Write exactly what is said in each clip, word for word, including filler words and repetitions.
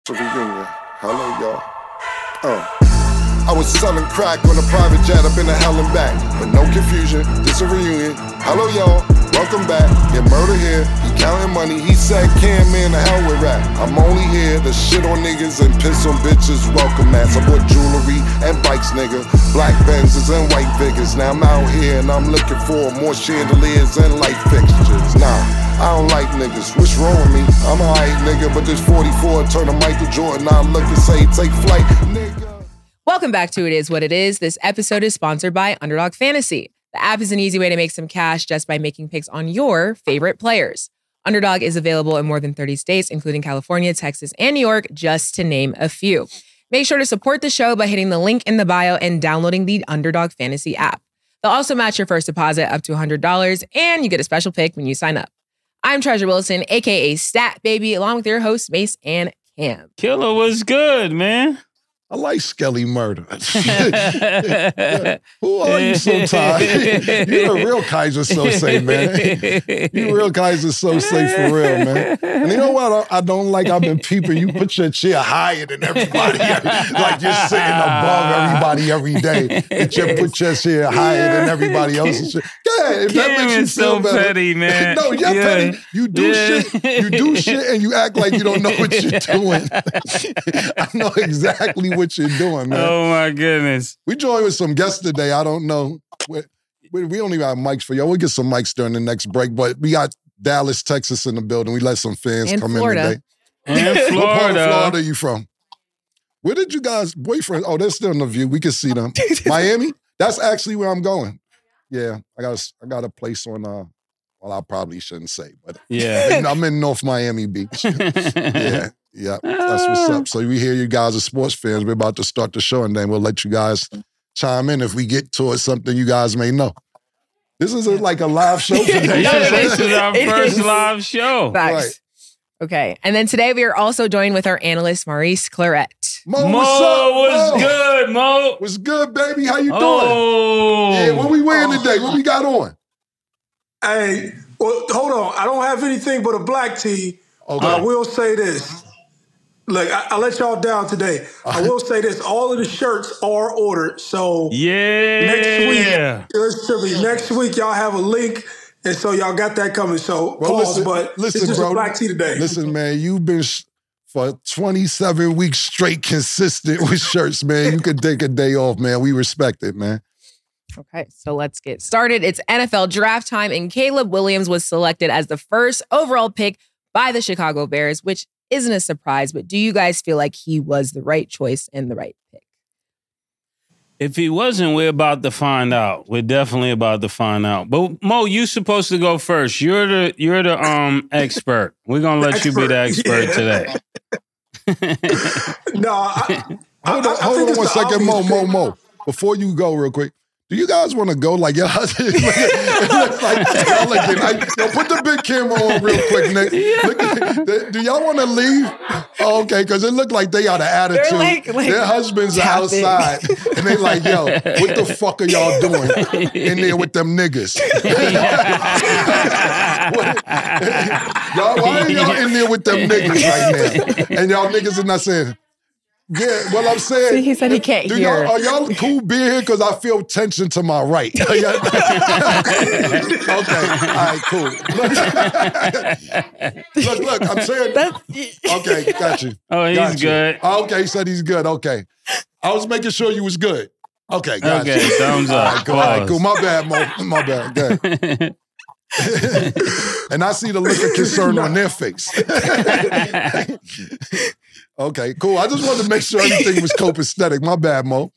Reunion. Hello, y'all. Uh. I was selling crack on a private jet up in the hell and back. But no confusion, this a reunion. Hello, y'all. Welcome back. Get murder here. He counting money. He said, Cam, man, the hell with rap. I'm only here to shit on niggas and piss on bitches. Welcome, mats. I bought jewelry and bikes, nigga. Black Benzes and white Vigors. Now I'm out here and I'm looking for more chandeliers and light fixtures. Nah. I don't like niggas, what's wrong with me? I'm a hype nigga, but this forty-four turn to Michael Jordan. I look and say, take flight, nigga. Welcome back to It Is What It Is. This episode is sponsored by Underdog Fantasy. The app is an easy way to make some cash just by making picks on your favorite players. Underdog is available in more than thirty states, including California, Texas, and New York, just to name a few. Make sure to support the show by hitting the link in the bio and downloading the Underdog Fantasy app. They'll also match your first deposit up to one hundred dollars, and you get a special pick when you sign up. I'm Treasure Wilson, a k a. Stat Baby, along with your hosts, Mace and Cam. Killer was good, man. I like Skelly Murder. Who are you so tired? You're a real Kaiser Sose, man. You're a real Kaiser Sose for real, man. And you know what I don't like? I've been peeping. You put your chair higher than everybody. Like you're sitting above everybody every day. But you put your chair higher than everybody else's chair. Yeah, if that makes you feel so better. Petty, man. No, you're yeah. petty. You do yeah. shit. You do shit and you act like you don't know what you're doing. I know exactly what what you're doing, man. Oh, my goodness. We joined with some guests today. I don't know. We, we, we don't even have mics for y'all. We'll get some mics during the next break, but we got Dallas, Texas in the building. We let some fans and come Florida. in today. And Florida. What part of Florida are you from? Where did you guys, boyfriend? Oh, they're still in the view. We can see them. Miami? That's actually where I'm going. Yeah, I got a, I got a place on, uh, well, I probably shouldn't say, but yeah, I'm in North Miami Beach. yeah. Yeah, that's what's up. So we hear you guys are sports fans. We're about to start the show, and then we'll let you guys chime in if we get towards something you guys may know. This is a, like a live show today. Yeah, this is our It first is. live show. Facts. Right. Okay. And then today we are also joined with our analyst, Maurice Claret. Mo, Mo, what's up? what's Mo? good, Mo? What's good, baby? How you doing? Oh. Yeah, what we wearing today? What we got on? Hey, well, hold on. I don't have anything but a black tee. Okay. I will say this. Look, I, I let y'all down today. I will say this. All of the shirts are ordered. So Yeah. next week, listen to me, next week y'all have a link. And so y'all got that coming. So Well, pause, listen, but listen, it's just bro. a black tee today. Listen, man, you've been sh- for twenty-seven weeks straight consistent with shirts, man. You could take a day off, man. We respect it, man. Okay, so let's get started. It's N F L draft time, and Caleb Williams was selected as the first overall pick by the Chicago Bears, which isn't a surprise, but do you guys feel like he was the right choice and the right pick? If he wasn't, we're about to find out. We're definitely about to find out. But Mo, you're supposed to go first. You're the you're the um expert. We're gonna let you be the expert Yeah. today. No, I, Hold I, on, I hold think on it's one the second, Mo, obvious Mo, pick. Mo. Before you go, real quick, do you guys want to go? Like, y'all, it looks like, y'all like, like, yo, put the big camera on real quick, Nick. Look, do y'all want to leave? Oh, okay, because it looked like they got an attitude. like- like Their husbands are tapping. outside, and they like, yo, what the fuck are y'all doing in there with them niggas? What- y'all, why are y'all in there with them niggas right now? And y'all niggas are not saying, yeah, well, I'm saying. See, he said he can't do hear. Y'all, are y'all cool being here? Because I feel tension to my right. Are y'all- okay, all right, cool. Look, look, I'm saying. Okay, got you. Oh, he's Got you. good. Okay, he said he's good. Okay. I was making sure you was good. Okay, got Okay, you. thumbs All up. right, cool. All right, Pause. cool. My bad, Mo. My bad. Good. And I see the look of concern on their face. Okay, cool. I just wanted to make sure everything was copacetic. My bad, Mo.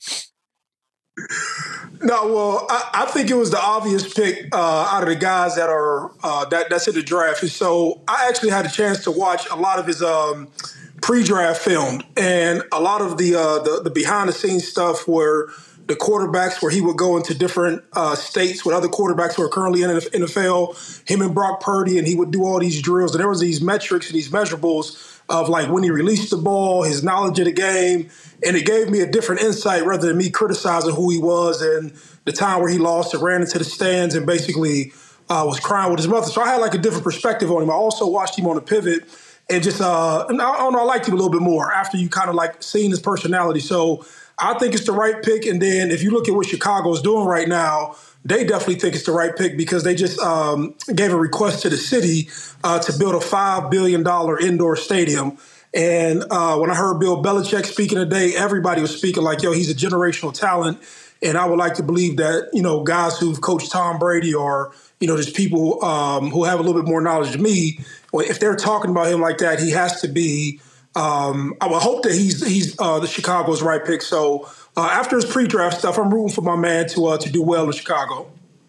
No, well, I, I think it was the obvious pick uh, out of the guys that are uh, that that's in the draft. And so I actually had a chance to watch a lot of his um, pre-draft film and a lot of the uh, the, the behind-the-scenes stuff where the quarterbacks where he would go into different uh, states with other quarterbacks who are currently in the N F L, him and Brock Purdy, and he would do all these drills. And there was these metrics and these measurables of like when he released the ball, his knowledge of the game, and it gave me a different insight rather than me criticizing who he was and the time where he lost and ran into the stands and basically uh, was crying with his mother. So I had like a different perspective on him. I also watched him on the pivot, and just uh, and I don't know, I liked him a little bit more after you kind of like seeing his personality. So I think it's the right pick. And then if you look at what Chicago's doing right now, they definitely think it's the right pick because they just um, gave a request to the city uh, to build a five billion dollars indoor stadium. And uh, when I heard Bill Belichick speaking today, everybody was speaking like, yo, he's a generational talent. And I would like to believe that, you know, guys who've coached Tom Brady or, you know, just people um, who have a little bit more knowledge than me, if they're talking about him like that, he has to be, um, I would hope that he's he's uh, the Chicago's right pick. So uh, after his pre-draft stuff, I'm rooting for my man to uh, to do well in Chicago.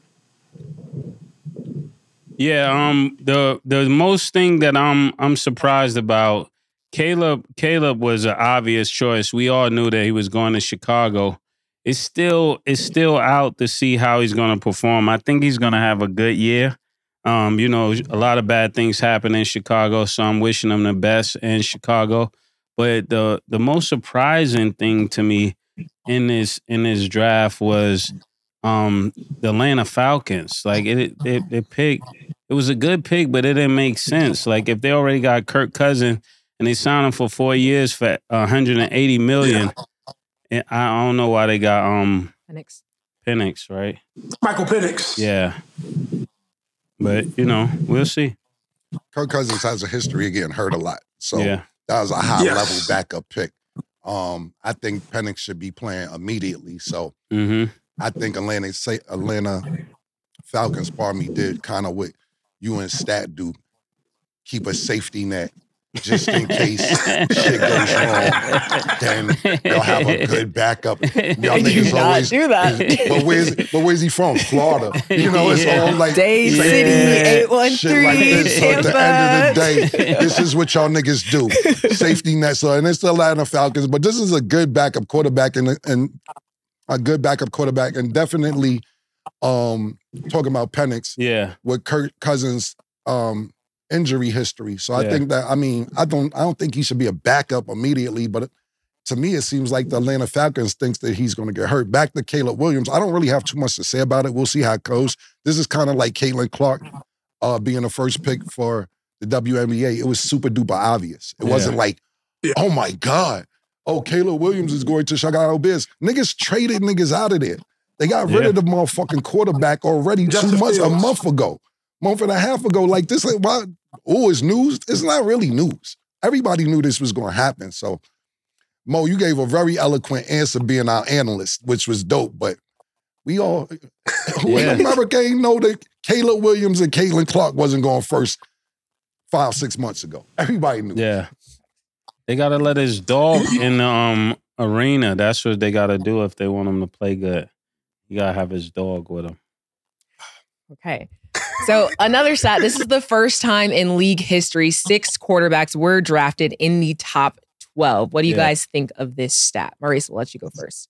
Yeah, um, the the most thing that I'm I'm surprised about, Caleb Caleb was an obvious choice. We all knew that he was going to Chicago. It's still it's still out to see how he's going to perform. I think he's going to have a good year. Um, you know, a lot of bad things happen in Chicago, so I'm wishing him the best in Chicago. But the the most surprising thing to me in this in this draft was um, the Atlanta Falcons. Like it, it, it picked. It was a good pick, but it didn't make sense. Like if they already got Kirk Cousins and they signed him for four years for one hundred eighty million dollars. I don't know why they got um Penix. Penix, right? Michael Penix. Yeah. But, you know, we'll see. Kirk Cousins has a history of getting hurt a lot. So yeah. that was a high-level Yes. backup pick. Um, I think Penix should be playing immediately. So Mm-hmm. I think Atlanta Atlanta Falcons, pardon me, did kind of what you and Stat do. Keep a safety net. Just in case shit goes wrong, then they'll have a good backup. Y'all You niggas not always do that. But where's but where's he from? Florida. You know, it's Yeah. all like Day safety City, net, eight one shit three, like this. So at the Tampa. end of the day, this is what y'all niggas do. Safety net. So and it's the Atlanta Falcons, but this is a good backup quarterback and and a good backup quarterback, and definitely um talking about Penix Yeah. with Kirk Cousins um injury history. So I Yeah. think that I mean I don't I don't think he should be a backup immediately, but to me it seems like the Atlanta Falcons thinks that he's going to get hurt. Back to Caleb Williams, I don't really have too much to say about it. We'll see how it goes. This is kind of like Caitlin Clark uh, being the first pick for the W N B A. It was super duper obvious. It Yeah. wasn't like, oh my God, oh Caleb Williams is going to Chicago Bears. Niggas traded niggas out of there. They got rid Yeah. of the motherfucking quarterback already Justin two months, a Fields. month ago. Month and a half ago, like this, like, why? Oh, it's news. It's not really news. Everybody knew this was going to happen. So, Mo, you gave a very eloquent answer being our analyst, which was dope. But we all, who Yeah. in America ain't know that Caleb Williams and Caitlin Clark wasn't going first five, six months ago. Everybody knew. Yeah. They got to let his dog in the um, arena. That's what they got to do if they want him to play good. You got to have his dog with him. Okay. So another stat, this is the first time in league history six quarterbacks were drafted in the top twelve. What do you Yeah. guys think of this stat? Maurice, we'll let you go first.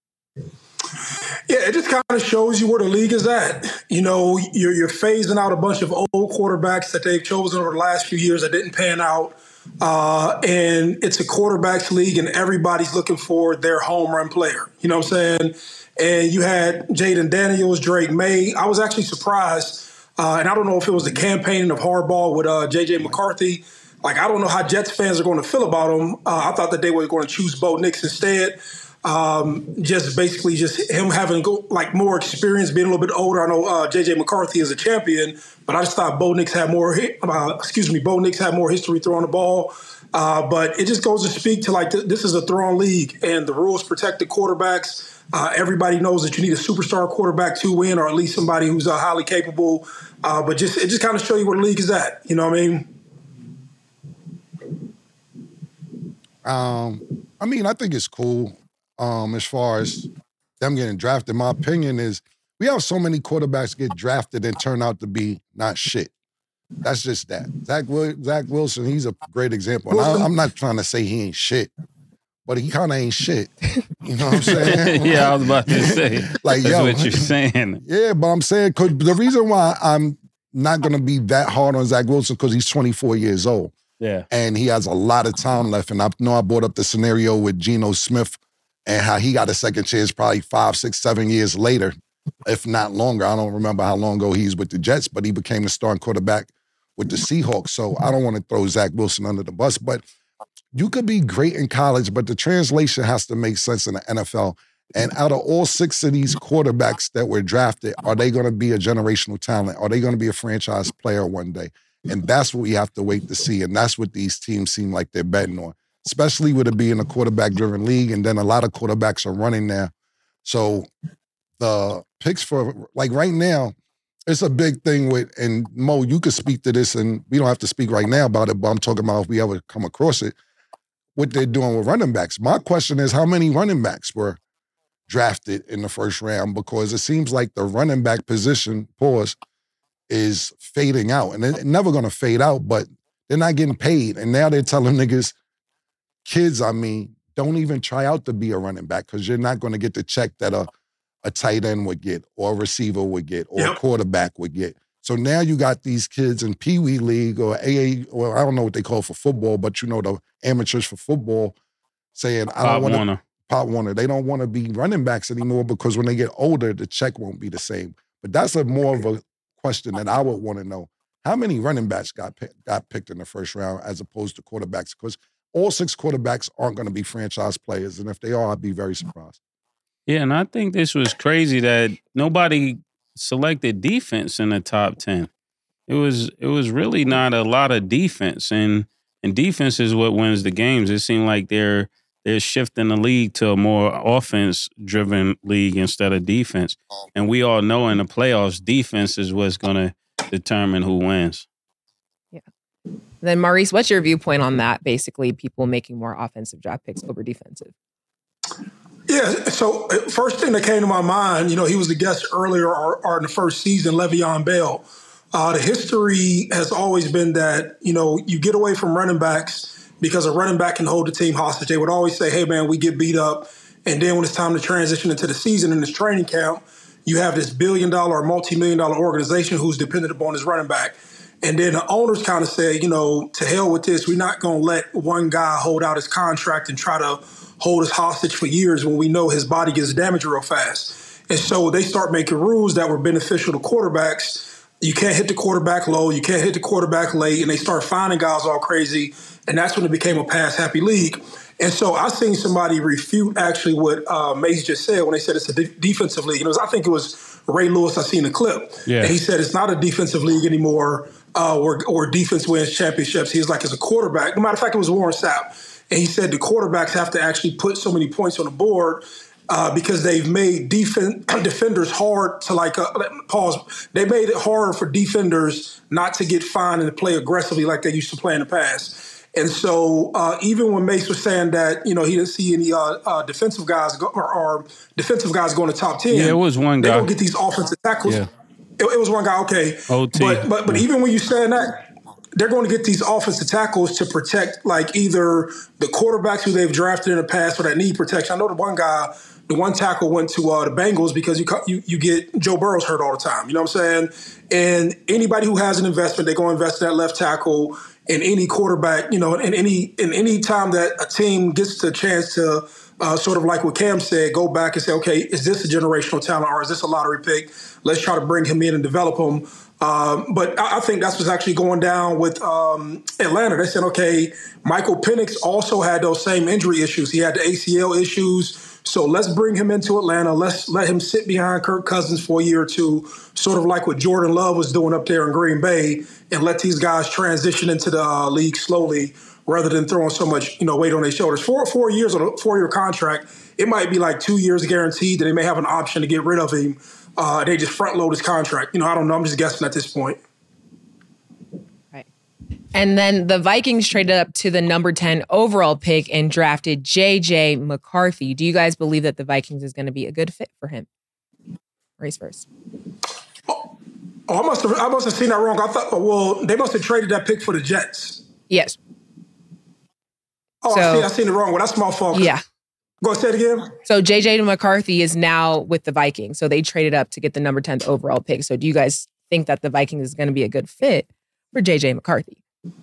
Yeah, it just kind of shows you where the league is at. You know, you're, you're phasing out a bunch of old quarterbacks that they've chosen over the last few years that didn't pan out. Uh, and it's a quarterbacks league, and everybody's looking for their home run player. You know what I'm saying? And you had Jaden Daniels, Drake May. I was actually surprised. Uh, and I don't know if it was the campaigning of Harbaugh with uh, J J McCarthy. Like, I don't know how Jets fans are going to feel about him. Uh, I thought that they were going to choose Bo Nix instead. Um, just basically just him having go, like more experience, being a little bit older. I know uh, J J McCarthy is a champion, but I just thought Bo Nix had more. Uh, excuse me, Bo Nix had more history throwing the ball. Uh, but it just goes to speak to like th- this is a throwing league, and the rules protect the quarterbacks. Uh, everybody knows that you need a superstar quarterback to win, or at least somebody who's uh, highly capable. Uh, but just it just kind of show you where the league is at. You know what I mean? Um, I mean, I think it's cool. Um, as far as them getting drafted, my opinion is we have so many quarterbacks get drafted and turn out to be not shit. That's just that. Zach, Wil- Zach Wilson, he's a great example. And I, I'm not trying to say he ain't shit, but he kind of ain't shit. You know what I'm saying? Yeah, I was about to say. Like, That's yo. what you're saying. Yeah, but I'm saying, cause the reason why I'm not going to be that hard on Zach Wilson because he's twenty-four years old. Yeah. And he has a lot of time left. And I know I brought up the scenario with Geno Smith and how he got a second chance probably five, six, seven years later, if not longer. I don't remember how long ago he's with the Jets, but he became the starting quarterback with the Seahawks. So I don't want to throw Zach Wilson under the bus, but you could be great in college, but the translation has to make sense in the N F L. And out of all six of these quarterbacks that were drafted, are they going to be a generational talent? Are they going to be a franchise player one day? And that's what we have to wait to see. And that's what these teams seem like they're betting on, especially with it being a quarterback-driven league. And then a lot of quarterbacks are running now. So the picks for, like right now, it's a big thing with, and Mo, you could speak to this, and we don't have to speak right now about it, but I'm talking about if we ever come across it, what they're doing with running backs. My question is, how many running backs were drafted in the first round? Because it seems like the running back position, pause, is fading out. And it's never going to fade out, but they're not getting paid. And now they're telling niggas, kids, I mean, don't even try out to be a running back because you're not going to get the check that a, a tight end would get or a receiver would get or yep. a quarterback would get. So now you got these kids in Pee Wee League or A A, or I don't know what they call it for football, but you know, the amateurs for football saying, I don't want to, Pop Warner, they don't want to be running backs anymore because when they get older, the check won't be the same. But that's a more of a question that I would want to know. How many running backs got picked, got picked in the first round as opposed to quarterbacks? Because all six quarterbacks aren't going to be franchise players. And if they are, I'd be very surprised. Yeah, and I think this was crazy that nobody selected defense in the top ten. It was it was really not a lot of defense. And and defense is what wins the games. It seemed like they're they're shifting the league to a more offense-driven league instead of defense. And we all know in the playoffs, defense is what's going to determine who wins. Yeah. Then, Maurice, what's your viewpoint on that? Basically, people making more offensive draft picks over defensive. Yeah, so first thing that came to my mind, you know, he was a guest earlier or, or in the first season, Le'Veon Bell. Uh, the history has always been that, you know, you get away from running backs because a running back can hold the team hostage. They would always say, hey, man, we get beat up. And then when it's time to transition into the season in this training camp, you have this billion-dollar or multi-million dollar organization who's dependent upon his running back. And then the owners kind of say, you know, to hell with this. We're not going to let one guy hold out his contract and try to hold us hostage for years when we know his body gets damaged real fast. And so they start making rules that were beneficial to quarterbacks. You can't hit the quarterback low. You can't hit the quarterback late. And they start finding guys all crazy. And that's when it became a pass-happy league. And so I seen somebody refute actually what uh, Mace just said when they said it's a de- defensive league. And it was, I think it was Ray Lewis. I seen the clip. Yeah. And he said it's not a defensive league anymore uh, or, or defense wins championships. He's like, as a quarterback. No matter of fact, it was Warren Sapp. And he said the quarterbacks have to actually put so many points on the board uh, because they've made defen- defenders hard to like, uh, pause. They made it harder for defenders not to get fined and to play aggressively like they used to play in the past. And so uh, even when Mace was saying that, you know, he didn't see any uh, uh, defensive guys go, or, or defensive guys going to top ten. Yeah, it was one guy. They don't get these offensive tackles. Yeah. It, it was one guy, okay. O T. But, but, but yeah. even when you're saying that, they're going to get these offensive tackles to protect like either the quarterbacks who they've drafted in the past or that need protection. I know the one guy, the one tackle went to uh, the Bengals because you, you you get Joe Burrow's hurt all the time. You know what I'm saying? And anybody who has an investment, they're going to invest in that left tackle. And any quarterback, you know, in any in any time that a team gets the chance to uh, sort of like what Cam said, go back and say, okay, is this a generational talent or is this a lottery pick? Let's try to bring him in and develop him. Um, but I, I think that's what's actually going down with um, Atlanta. They said, okay, Michael Penix also had those same injury issues. He had the A C L issues. So let's bring him into Atlanta. Let's let him sit behind Kirk Cousins for a year or two, sort of like what Jordan Love was doing up there in Green Bay, and let these guys transition into the uh, league slowly rather than throwing so much, you know, weight on their shoulders. Four, four years on a four-year contract, it might be like two years guaranteed that they may have an option to get rid of him. Uh, they just front-load his contract. You know, I don't know. I'm just guessing at this point. And then the Vikings traded up to the number ten overall pick and drafted J J McCarthy. Do you guys believe that the Vikings is going to be a good fit for him? Race first. Oh, oh, I must have I must have seen that wrong. I thought, well, they must have traded that pick for the Jets. Yes. Oh, so, I see. I seen it wrong. Well, that's my fault. Yeah. Go ahead, say it again. So J J McCarthy is now with the Vikings. So they traded up to get the number tenth overall pick. So do you guys think that the Vikings is going to be a good fit for J J McCarthy?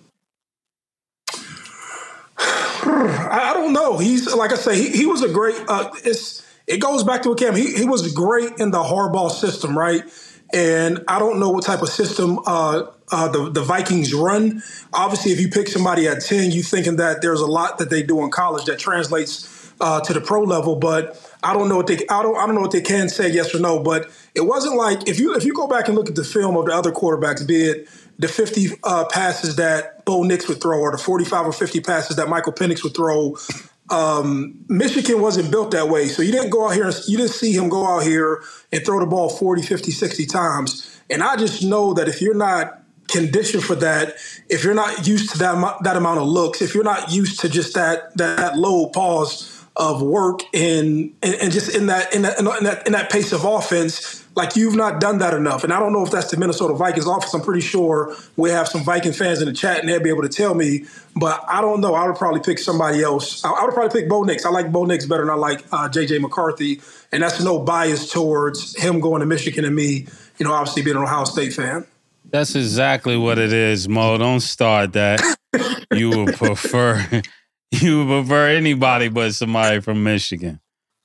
I don't know. He's like I say, he, he was a great. Uh, it's it goes back to a Cam. He he was great in the Harbaugh system, right? And I don't know what type of system uh, uh, the the Vikings run. Obviously, if you pick somebody at ten, you thinking that there's a lot that they do in college that translates uh, to the pro level. But I don't know what they I don't I don't know what they can say yes or no. But it wasn't like if you if you go back and look at the film of the other quarterbacks, be it the fifty uh, passes that Bo Nix would throw or the forty-five or fifty passes that Michael Penix would throw. Um, Michigan wasn't built that way. So you didn't go out here, and, you didn't see him go out here and throw the ball forty, fifty, sixty times. And I just know that if you're not conditioned for that, if you're not used to that, that amount of looks, if you're not used to just that, that low pause of work and, and, and just in that, in that, in that, in that pace of offense, like you've not done that enough. And I don't know if that's the Minnesota Vikings offense. I'm pretty sure we have some Viking fans in the chat and they'll be able to tell me, but I don't know. I would probably pick somebody else. I, I would probably pick Bo Nix. I like Bo Nix better than I like uh, J J McCarthy. And that's no bias towards him going to Michigan and me, you know, obviously being an Ohio State fan. That's exactly what it is, Mo. Don't start that. You would prefer, you would prefer anybody but somebody from Michigan.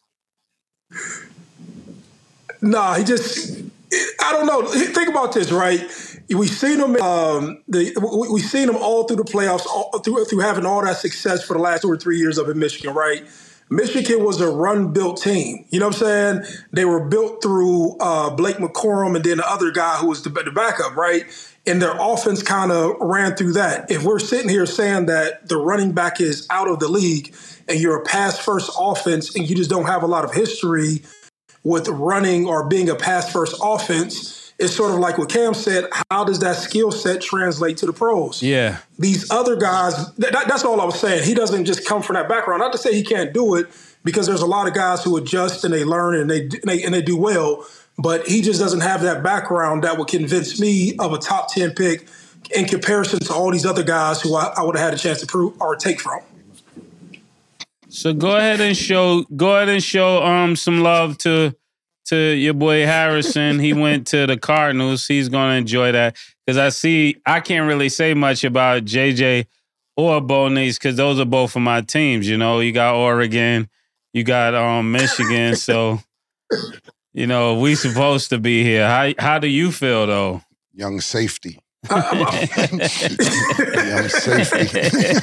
Nah, he just, I don't know. Think about this, right? We've seen him, um, the, we've seen him all through the playoffs, all, through, through having all that success for the last two or three years up in Michigan, right? Michigan was a run-built team. You know what I'm saying? They were built through uh, Blake McCorum and then the other guy who was the, the backup, right? And their offense kind of ran through that. If we're sitting here saying that the running back is out of the league and you're a pass-first offense and you just don't have a lot of history with running or being a pass-first offense, it's sort of like what Cam said, how does that skill set translate to the pros? Yeah. These other guys, that, that's all I was saying. He doesn't just come from that background. Not to say he can't do it, because there's a lot of guys who adjust and they learn and they, and they, and they do well, but he just doesn't have that background that would convince me of a top ten pick in comparison to all these other guys who I, I would have had a chance to prove or take from. So go ahead and show go ahead and show um some love to to your boy Harrison. He went to the Cardinals. He's gonna enjoy that. Because I see I can't really say much about J J or Bo Nix because those are both of my teams. You know, you got Oregon, you got um Michigan. So, you know, we supposed to be here. How how do you feel though? Young safety. Young safety.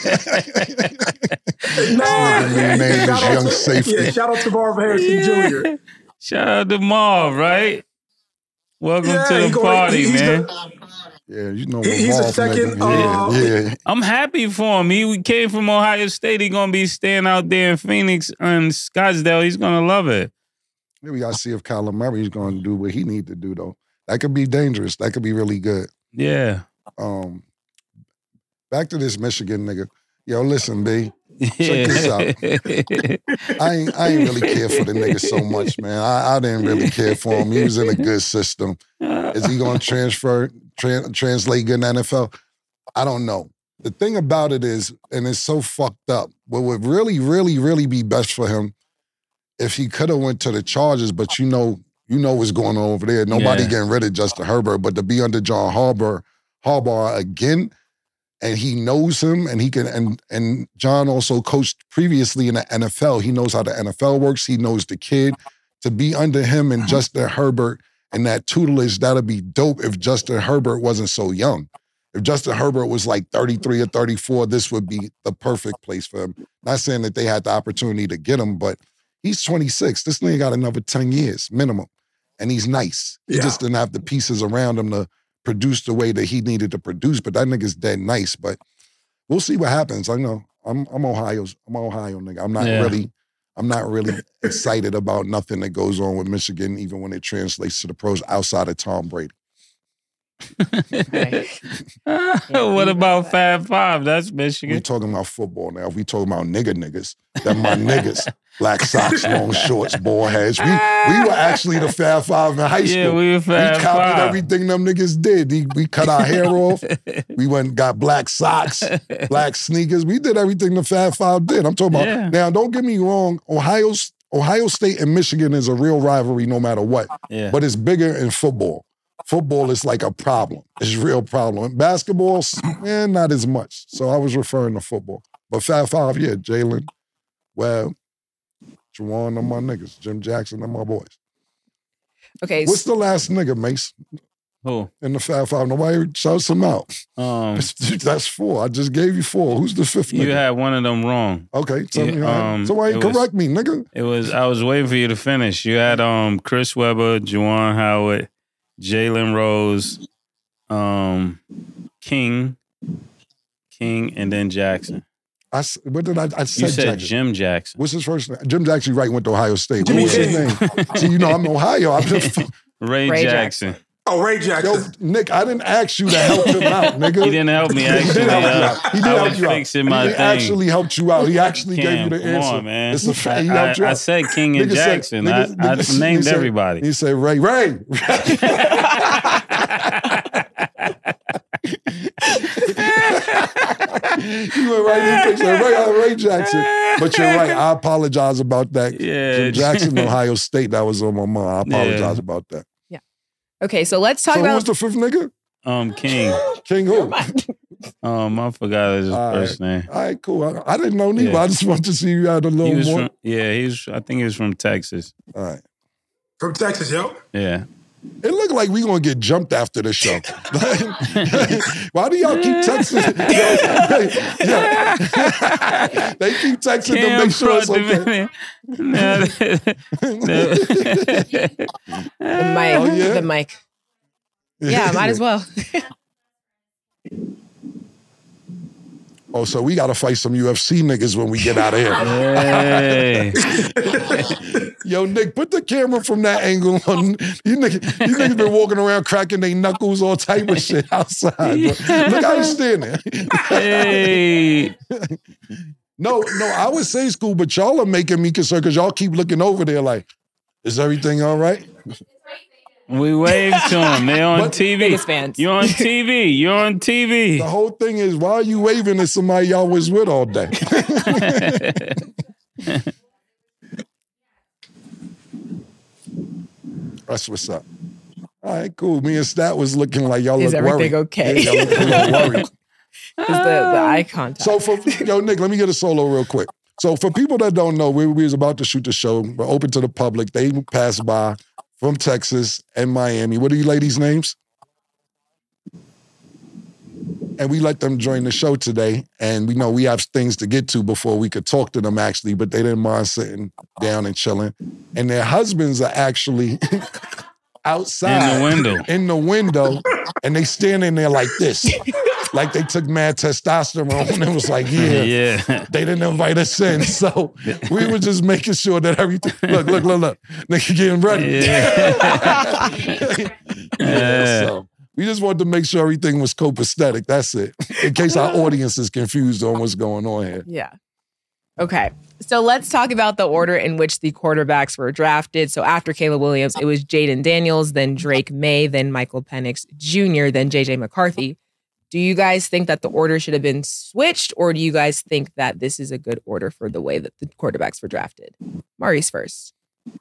No, name is Young to, Safety. Yeah, shout out to Marv Harrison yeah. Junior Shout out to Marv, right? Welcome yeah, to the going, party, he, man. The, yeah, you know, he, he's Marv a second. Uh, yeah, yeah. I'm happy for him. He came from Ohio State. He's gonna be staying out there in Phoenix and Scottsdale. He's gonna love it. Yeah, we gotta see if Kyler Murray's gonna do what he need to do, though. That could be dangerous. That could be really good. Yeah. Um, back to this Michigan nigga. Yo, listen, B. Check this out. I ain't, I ain't really care for the nigga so much, man. I, I didn't really care for him. He was in a good system. Is he going to transfer, tra- translate good in the N F L? I don't know. The thing about it is, and it's so fucked up, what would really, really, really be best for him if he could have went to the Chargers, but you know, you know what's going on over there. Nobody yeah. getting rid of Justin Herbert, but to be under John Harbaugh, Harbaugh again, and he knows him, and he can, and and John also coached previously in the N F L. He knows how the N F L works. He knows the kid. To be under him and Justin Herbert and that tutelage, that'd be dope if Justin Herbert wasn't so young. If Justin Herbert was like thirty-three or thirty-four, this would be the perfect place for him. Not saying that they had the opportunity to get him, but he's twenty-six. This nigga got another ten years minimum. And he's nice. He yeah. just didn't have the pieces around him to produce the way that he needed to produce, but that nigga's dead nice. But we'll see what happens. I know I'm I'm Ohio's I'm an Ohio nigga. I'm not yeah. really I'm not really excited about nothing that goes on with Michigan, even when it translates to the pros outside of Tom Brady. What about Fab Five? That's Michigan. We talking about football now. If we talking about nigga niggas, then my niggas. Black socks, long shorts, bald heads. We we were actually the Fab Five in high school. Yeah, we were Fab We copied Five. everything them niggas did. We, we cut our hair off. We went and got black socks, black sneakers. We did everything the Fab Five did. I'm talking about, yeah. now don't get me wrong, Ohio's, Ohio State and Michigan is a real rivalry no matter what. Yeah. But it's bigger in football. Football is like a problem. It's a real problem. Basketball, eh, not as much. So I was referring to football. But Fab Five, yeah, Jalen, well, Juwan, and my niggas. Jim Jackson and my boys. Okay. What's the last nigga, Mace? Who? In the Fab Five. Nobody shouts him out. Um, That's four. I just gave you four. Who's the fifth nigga? You had one of them wrong. Okay, tell You- me. All right. um, Somebody it correct was- me, nigga. It was. I was waiting for you to finish. You had um Chris Webber, Juwan Howard, Jalen Rose, um King, King, and then Jackson. I, s- what did I, I said? You said Jackson. Jim Jackson. What's his first name? Jim Jackson, right, went to Ohio State. What Jimmy was his King. name? See, you know, I'm in Ohio. I'm just, Ray, Ray Jackson. Oh, Ray yo, Jackson. Nick, I didn't ask you to help him out, nigga. He didn't help me. He Actually, did help you uh, out. He did I help was you out. fixing He my thing. actually helped you out. He actually gave you Cam, the come answer. on, man. It's a fact. He I, helped you I out. said King and Nigga said- Jackson. nigga- I, I nigga- he named said- everybody. He said, Ray, Ray. You went right in and said, Ray, uh, Ray Jackson. But you're right. I apologize about that. Yeah. Jim Jackson, Ohio State, that was on my mind. I apologize Yeah. about that. Okay, so let's talk So who about was the fifth nigga? Um, King. King who? Um, I forgot his All first right. name. All right, cool. I, I didn't know neither. Yeah. I just wanted to see you had a He little was more. from. Yeah, he was. I think he was from Texas. All right. From Texas, yo. Yeah. It looked like we gonna get jumped after the show. Why do y'all keep texting? Yeah. They keep texting to Cam make sure it's brought the okay. minute. the mic. Oh, yeah? The mic. Yeah, might as well. Oh, so we gotta fight some U F C niggas when we get out of here. Hey. Yo, Nick, put the camera from that angle on. You niggas, you niggas been walking around cracking their knuckles, all type of shit outside. Bro. Look how he's standing. Hey. No, no, I would say it's cool, but y'all are making me concerned because y'all keep looking over there like, is everything all right? We waved to him. They on What? T V. Biggest fans. You're on T V. You're on T V. The whole thing is, why are you waving at somebody y'all was with all day? That's what's up. All right, cool. Me and Stat was looking like y'all Is look everything worried. okay? Yeah, y'all look a little worried. Is the, the eye contact. So for yo, Nick, let me get a solo real quick. So for people that don't know, we, we was about to shoot the show. We're open to the public. They passed by from Texas and Miami. What are you ladies' names? And we let them join the show today. And we know we have things to get to before we could talk to them actually, but they didn't mind sitting down and chilling. And their husbands are actually outside. In the window. In the window. And they standing there like this. Like they took mad testosterone and was like, yeah, Yeah. they didn't invite us in. So we were just making sure that everything, look, look, look, look, nigga getting ready. Yeah. Yeah, so we just wanted to make sure everything was copacetic. That's it. In case our audience is confused on what's going on here. Yeah. Okay. So let's talk about the order in which the quarterbacks were drafted. So after Caleb Williams, it was Jaden Daniels, then Drake May, then Michael Penix Junior, then J J McCarthy. Do you guys think that the order should have been switched, or do you guys think that this is a good order for the way that the quarterbacks were drafted? Maurice first.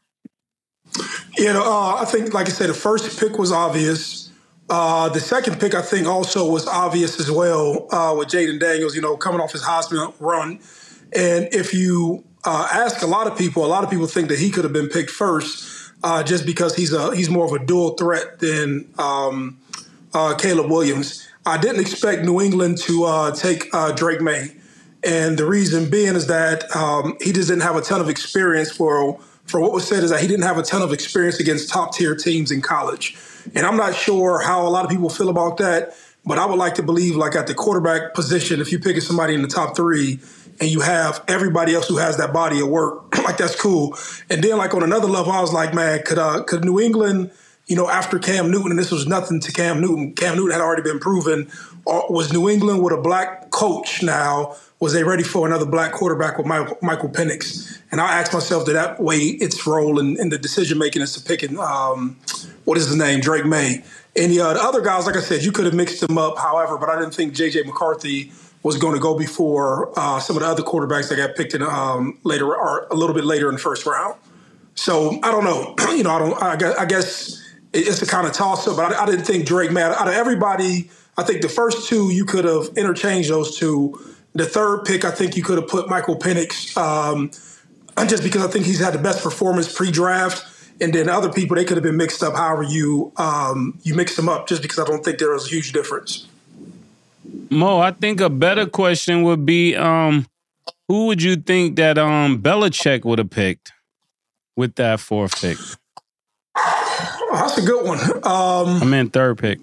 You know, uh, I think, like I said, the first pick was obvious. Uh, the second pick, I think, also was obvious as well uh, with Jaden Daniels, you know, coming off his Heisman run. And if you uh, ask a lot of people, a lot of people think that he could have been picked first uh, just because he's a he's more of a dual threat than um, uh, Caleb Williams. I didn't expect New England to uh, take uh, Drake May. And the reason being is that um, he just didn't have a ton of experience for, for what was said is that he didn't have a ton of experience against top tier teams in college. And I'm not sure how a lot of people feel about that, but I would like to believe like at the quarterback position, if you're picking somebody in the top three and you have everybody else who has that body of work, like that's cool. And then like on another level, I was like, man, could uh, could New England, you know, after Cam Newton, and this was nothing to Cam Newton, Cam Newton had already been proven, or was New England with a black coach now, was they ready for another black quarterback with Michael, Michael Penix? And I asked myself that that way its role in, in the decision-making is to picking, um, what is his name, Drake May. And uh, the other guys, like I said, you could have mixed them up, however, but I didn't think J J McCarthy was going to go before uh, some of the other quarterbacks that got picked in um, later or a little bit later in the first round. So I don't know. you know, I don't. I guess, I guess it's a kind of toss-up, but I, I didn't think Drake May, out of everybody, I think the first two, you could have interchanged those two. The third pick, I think you could have put Michael Penix, um, just because I think he's had the best performance pre-draft. And then other people, they could have been mixed up however you um, you mix them up, just because I don't think there was a huge difference. Mo, I think a better question would be, um, who would you think that um, Belichick would have picked with that fourth pick? Oh, that's a good one. Um, I meant third pick.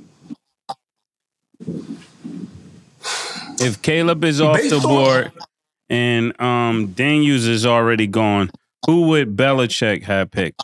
If Caleb is off the board and um, Daniels is already gone, who would Belichick have picked?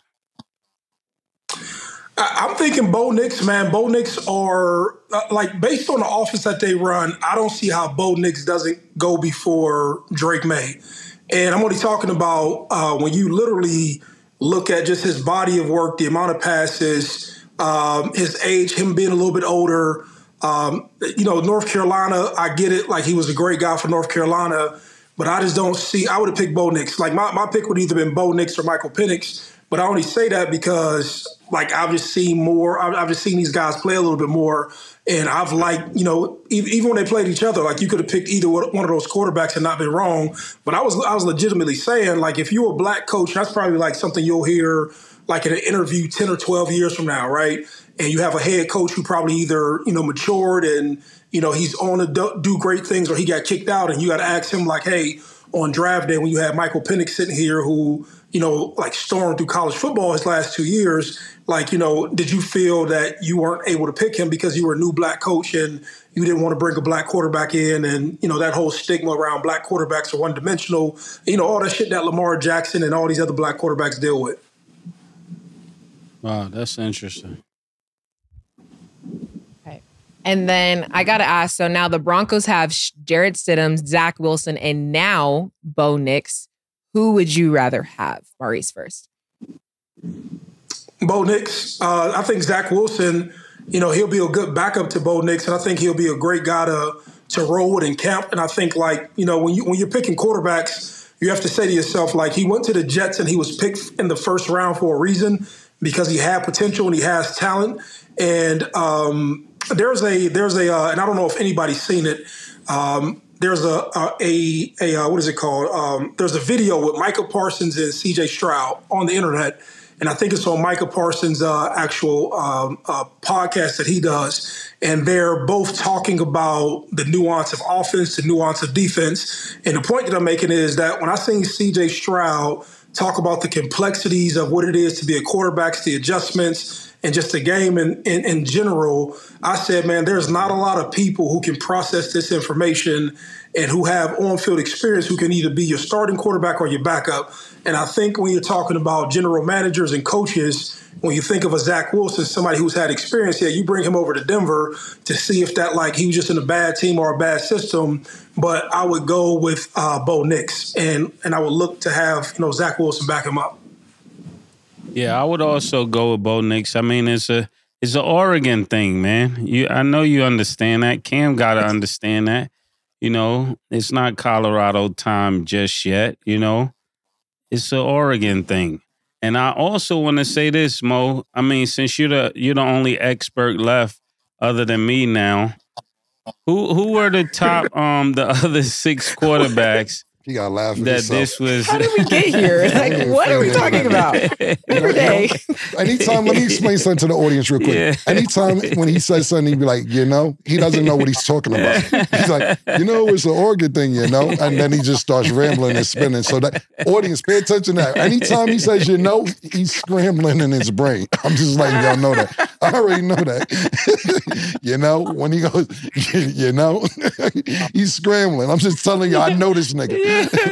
I'm thinking Bo Nix, man. Bo Nix are, uh, like, based on the offense that they run, I don't see how Bo Nix doesn't go before Drake May. And I'm only talking about uh, when you literally look at just his body of work, the amount of passes, um, his age, him being a little bit older. Um, you know, North Carolina, I get it. Like, he was a great guy for North Carolina, but I just don't see, I would have picked Bo Nix. Like, my, my pick would either been Bo Nix or Michael Penix, but I only say that because, like, I've just seen more, I've, I've just seen these guys play a little bit more, and I've liked, you know, even when they played each other, like, you could have picked either one of those quarterbacks and not been wrong, but I was, I was legitimately saying, like, if you're a black coach, that's probably, like, something you'll hear, like, in an interview ten or twelve years from now, right? And you have a head coach who probably either, you know, matured and, you know, he's on to do, do great things, or he got kicked out, and you got to ask him, like, hey, on draft day when you have Michael Penix sitting here who, you know, like, stormed through college football his last two years, like, you know, did you feel that you weren't able to pick him because you were a new black coach and you didn't want to bring a black quarterback in, and, you know, that whole stigma around black quarterbacks are one-dimensional, you know, all that shit that Lamar Jackson and all these other black quarterbacks deal with. Wow, that's interesting. Okay. And then I got to ask, so now the Broncos have Jarrett Stidham, Zach Wilson, and now Bo Nix. Who would you rather have? Maurice first. Bo Nix. Uh, I think Zach Wilson, you know, he'll be a good backup to Bo Nix, and I think he'll be a great guy to to roll with in camp. And I think, like, you know, when you when you're picking quarterbacks, you have to say to yourself, like, he went to the Jets and he was picked in the first round for a reason, because he had potential and he has talent. And um, there's a there's a uh, and I don't know if anybody's seen it. Um, there's a a, a, a uh, what is it called? Um, there's a video with Micah Parsons and C J Stroud on the internet, and I think it's on Micah Parsons' uh, actual um, uh, podcast that he does. And they're both talking about the nuance of offense, the nuance of defense. And the point that I'm making is that when I seen C J Stroud talk about the complexities of what it is to be a quarterback, the adjustments, and just the game in, in, in general, I said, man, there's not a lot of people who can process this information and who have on-field experience who can either be your starting quarterback or your backup. And I think when you're talking about general managers and coaches, when you think of a Zach Wilson, somebody who's had experience, yeah, you bring him over to Denver to see if that, like, he was just in a bad team or a bad system. But I would go with uh, Bo Nix, and and I would look to have, you know, Zach Wilson back him up. Yeah, I would also go with Bo Nix. I mean, it's a it's an Oregon thing, man. You, I know you understand that. Cam got to understand that. You know, it's not Colorado time just yet. You know, it's an Oregon thing. And I also want to say this, Mo. I mean, since you're the you're the only expert left other than me now, who who were the top um the other six quarterbacks? You gotta laugh at that yourself. This was. How did we get here? Like, what are we talking about? Every day. Anytime, let me explain something to the audience real quick. Yeah. Anytime when he says something, he'd be like, you know, he doesn't know what he's talking about. He's like, you know, it's an Oregon thing, you know? And then he just starts rambling and spinning. So that audience, pay attention to that. Anytime he says, you know, he's scrambling in his brain. I'm just letting y'all know that. I already know that. You know, when he goes, you, you know, he's scrambling. I'm just telling you, I know this nigga.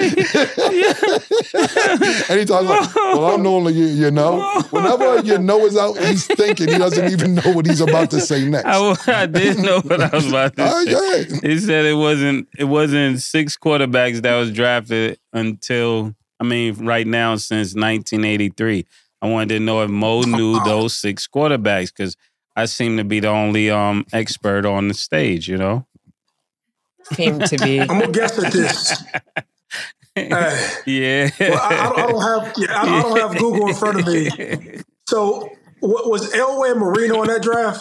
Anytime I'm like, well, I'm normally, you, you know. Whenever you know is out, he's thinking he doesn't even know what he's about to say next. I, I did know what I was about to oh, say. Yeah. He said it wasn't it wasn't six quarterbacks that was drafted until, I mean, right now since nineteen eighty-three. I wanted to know if Mo knew those six quarterbacks, because I seem to be the only um expert on the stage, you know? Seem to be. I'm gonna guess at this. Uh, yeah. Well, I, I don't have yeah, I, I don't have Google in front of me. So, what was Elway and Marino in that draft?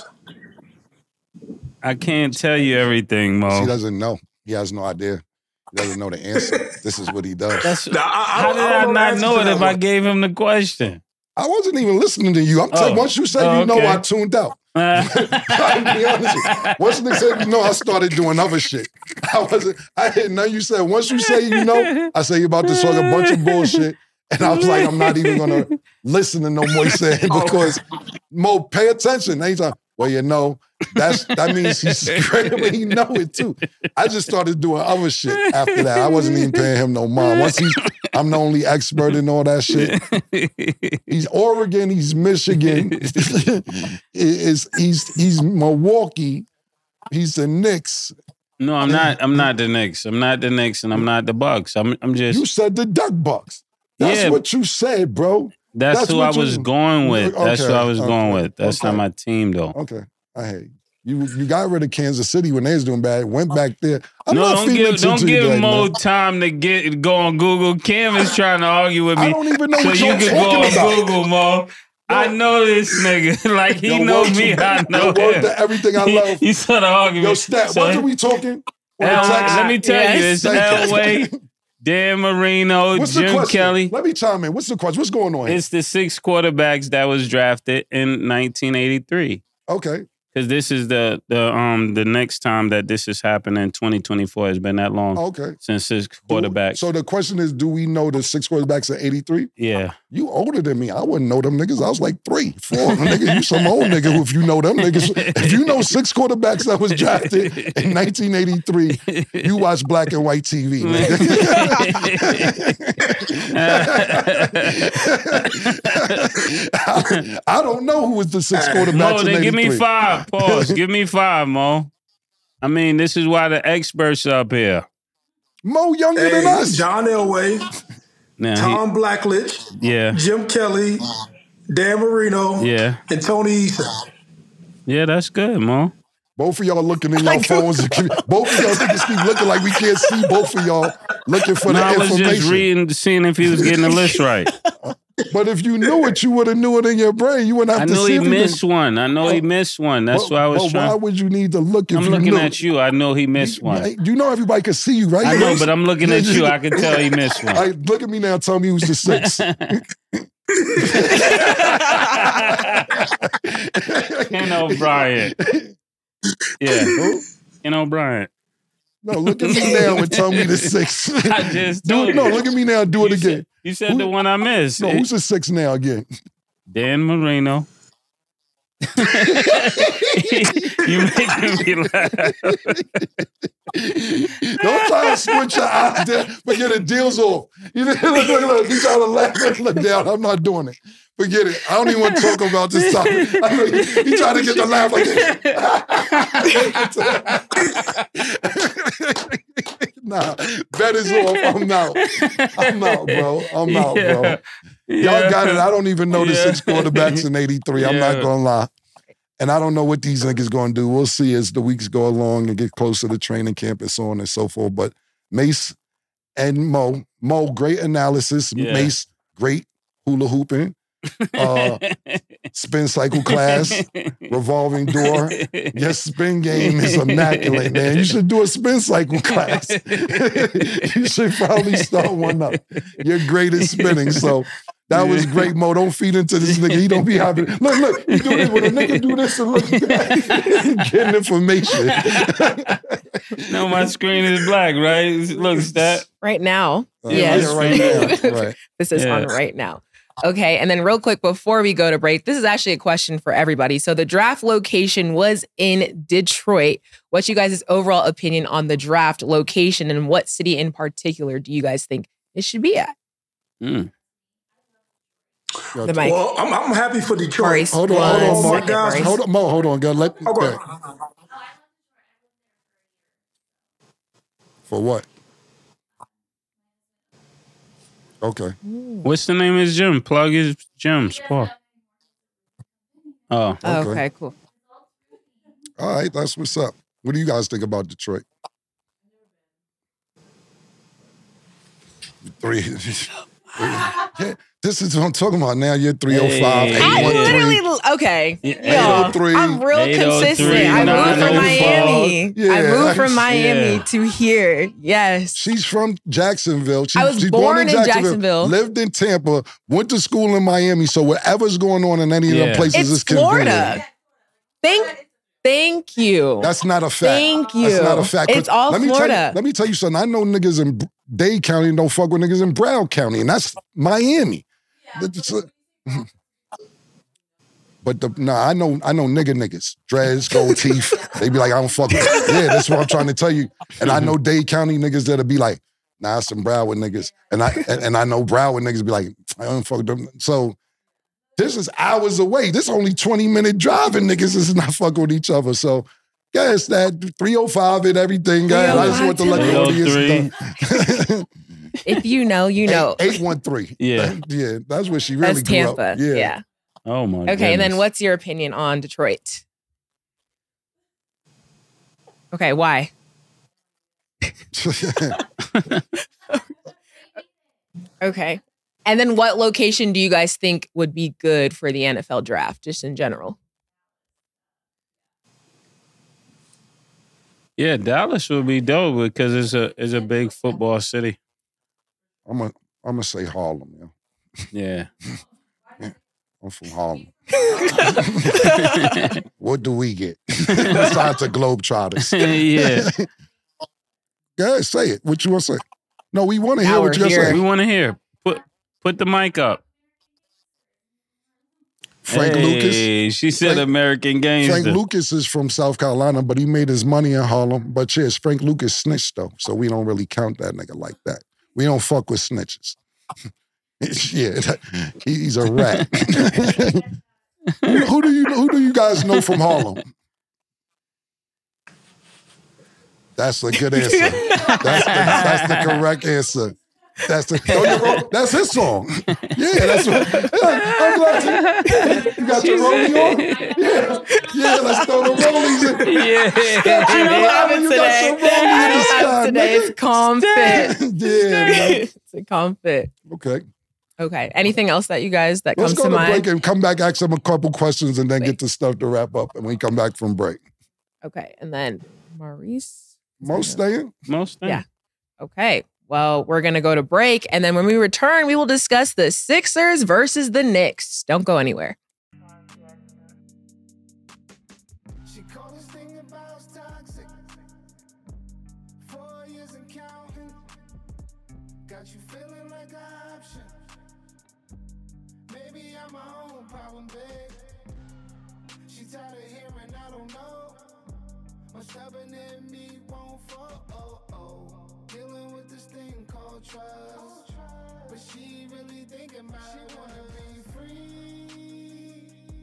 I can't tell you everything, Mo. He doesn't know. He has no idea. He doesn't know the answer. This is what he does. That's, Now, I, I how did I, I not know it if I gave him the question? I wasn't even listening to you. I'm Oh. saying once you said Oh, you know, okay. I tuned out. I'll be honest with you. Once they said you know, I started doing other shit. I wasn't. I didn't know you said. Once you say you know, I say you're about to talk a bunch of bullshit, and I was like, I'm not even gonna listen to no more you saying because Mo, pay attention. Anytime. Well, you know, that's that means he's great, but he know it too. I just started doing other shit after that. I wasn't even paying him no mind. Once he's, I'm the only expert in all that shit. He's Oregon, he's Michigan, he's, he's, he's Milwaukee, he's the Knicks. No, I'm not. I'm not the Knicks. I'm not the Knicks, and I'm not the Bucks. I'm. I'm just. You said the Duck Bucks. That's Yeah. what you said, bro. That's, That's who I what you- was going with. That's who Okay, I was going okay, with. That's okay. not my team, though. Okay, I hate you. You got rid of Kansas City when they was doing bad. Went back there. I'm no, not don't feeding give into don't you give today, Mo man. time to get go on Google. Kim is trying to argue with me. I don't even know so what you you're can talking go on about. Google, Mo. I know this nigga. Like he Yo, know word me. to- I know yo, word him. to everything I love. You started arguing. Yo, Stat, So- what are we talking? On the Elway- text? let me tell you, Yes. it's Elway, Dan Marino, What's the Jim question? Kelly. Let me chime in. What's the question? What's going on here? It's the six quarterbacks that was drafted in nineteen eighty-three. Okay. Because this is the the um the next time that this has happened in twenty twenty-four. It's been that long Okay. since six Do- quarterbacks. So the question is, do we know the six quarterbacks in eighty-three? yeah. You older than me. I wouldn't know them niggas. I was like three, four. Nigga, you some old nigga who if you know them niggas. If you know six quarterbacks that was drafted in nineteen eighty-three, you watch black and white T V, nigga. I, I don't know who was the six quarterbacks Mo, in then eighty-three. give me five. Pause. Give me five, Mo. I mean, this is why the experts up here. Mo younger Hey, than us. John Elway, Now, Tom Blackledge, he, yeah, Jim Kelly, Dan Marino, yeah, and Tony Eason. yeah. That's good, Mo. Both of y'all looking in your phones. And keep, both of y'all niggas keep looking like we can't see both of y'all looking for No, the I was information. just reading, seeing if he was getting the list right. But if you knew it, you would have knew it in your brain. You wouldn't have I to know see he everything. missed one. I know he missed one. That's But- why I was but trying. Why would you need to look if I'm you looking knew? at you. I know he missed one. You, you know everybody can see you, right? I know, but I'm looking at you. I can tell he missed All one. right, look at me now. Tell me who's the six. Ken O'Brien. Yeah. Who? Ken O'Brien. No, look at me now and tell me the six. I just do told it. No, you. look at me now. Do it You again. said, you said Who- the one I missed. No, who's the six now again? Dan Marino. You making me laugh. Don't try to squint your eyes down, forget it, deal's off. You look, look, look, look, you trying to laugh and look down. I'm not doing it. Forget it. I don't even want to talk about this topic. I know you, you trying to get the laugh like this. Nah, bet is off. I'm out. I'm out, bro. I'm out, bro. Y'all got it. I don't even know the Yeah. six quarterbacks in eighty-three. I'm Yeah. not going to lie. And I don't know what these niggas going to do. We'll see as the weeks go along and get closer to training camp and so on and so forth. But Mace and Mo, Mo, great analysis. Yeah. Mace, great hula hooping. Uh, spin cycle class, revolving door. Your spin game is immaculate, man. You should do a spin cycle class. You should probably start one up. You're great at spinning. So that was great, Mo. Don't feed into this nigga. He don't be having. Look, look. You do this when a nigga do this and look back, getting information. No, my screen is black, right? Look, Stat. Right now. Uh, yes. yeah, right now. Right. This is Yeah. on right now. Okay. And then, real quick, before we go to break, this is actually a question for everybody. So, the draft location was in Detroit. What's you guys' overall opinion on the draft location, and what city in particular do you guys think it should be at? Mm. The mic. Well, I'm, I'm happy for Detroit. Maurice, Hold on, hold one on, Mo. second, Guys, Maurice. Hold on, Mo. Hold on, girl. Let Okay. okay. For what? Okay. What's the name of his gym? Plug his gym, Paul. Oh, Oh, Okay. okay, cool. All right, that's what's up. What do you guys think about Detroit? Three. Yeah, this is what I'm talking about. Now you're three oh five, Hey. I eight one three. literally, okay. Yeah, Yo, eight oh three. I'm real eight oh three, consistent. I moved from nine oh four. Miami. Yeah, I moved from that's- Miami yeah. to here. Yes. She's from Jacksonville. She, I was she's born in Jacksonville. lived in Tampa, went to school in Miami. So whatever's going on in any of Yeah. them places It's is convenient. Florida. Thank, thank you. That's not a fact. Thank you. That's not a fact. It's all let me Florida. Tell you, let me tell you something. I know niggas in Dade County don't fuck with niggas in Broward County, and that's Miami. It's a- But the, nah, I know, I know nigga niggas, dreads, gold teeth. They be like, I don't fuck with. Yeah, that's what I'm trying to tell you. And I know Dade County niggas that'll be like, nah, some Broward niggas. And I and, and I know Broward niggas be like, I don't fuck with them. So this is hours away. This only twenty minute driving niggas is not fucking with each other. So yeah, it's that three oh five and everything, guys. I just want to let the audience know. If you know, you know. eight one three. Yeah. Yeah, that's where she really That's grew Tampa. up. Yeah. Yeah. Oh my god. Okay, and then what's your opinion on Detroit? Okay, why? Okay. And then what location do you guys think would be good for the N F L draft, just in general? Yeah, Dallas would be dope because it's a it's a big football city. I'm gonna I'm gonna say Harlem, yeah. Yeah. I'm from Harlem. What do we get? Besides the Globetrotters. Yeah. Yeah, say it. What you want to say? No, we want to hear Now what we're you're here. saying. We want to hear. Put put the mic up. Frank Hey, Lucas. She said Frank- American Gangster. Frank Lucas is from South Carolina, but he made his money in Harlem. But yes, Frank Lucas snitched though, so we don't really count that nigga like that. We don't fuck with snitches. Yeah, that- he's a rat. who, who do you who do you guys know from Harlem? That's a good answer. That's the, that's the correct answer. That's the throw your roll, that's his song. Yeah, that's what. I'm glad you, you got your rollie on. Yeah, yeah. Let's throw the rollies in. Yeah. I don't have it You today. got some rollies I in the don't have sky, it today. nigga. It's calm fit. Yeah. Man. It's a calm fit. Okay. Okay. Anything else that you guys that Let's comes go to to break mind? and come back, ask them a couple questions, and then Wait. get the stuff to wrap up. And we come back from break. Okay. And then Maurice. Most staying? Most things. Yeah. Okay. Well, we're going to go to break. And then when we return, we will discuss the Sixers versus the Knicks. Don't go anywhere. She called this thing about toxic. Four years and counting. Got you feeling like an option. Maybe I'm my own problem, babe. She tired of hearing I don't know. I'm stubborn in me won't fall. Oh, oh. Dealing with this thing called trust. But she really thinking about she wanna be free.